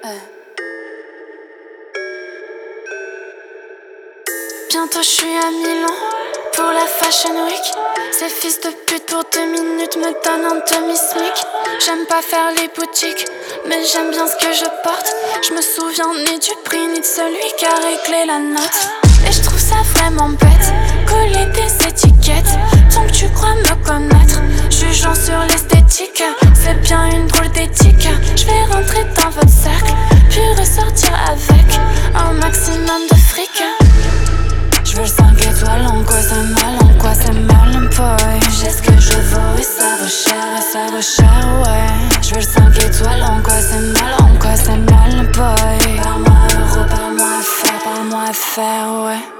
Bientôt je suis à Milan pour la Fashion Week. Ces fils de pute pour 2 minutes me donnent un demi-smic. J'aime pas faire les boutiques, mais j'aime bien ce que je porte. Je me souviens ni du prix ni de celui qui a réglé la note. Et je trouve ça vraiment bête, coller des étiquettes. Tant que tu crois me connaître, jugeant sur l'esthétique, c'est bien une drôle d'éthique. Je vais rentrer dans votre cercle, puis ressortir avec un maximum de fric. Je veux 5 étoiles, en quoi c'est mal, en quoi c'est mal, boy. J'ai ce que je veux et ça vaut cher, ouais. Je veux 5 étoiles, en quoi c'est mal, en quoi c'est mal, boy. Par-moi euro, par-moi affaire, ouais.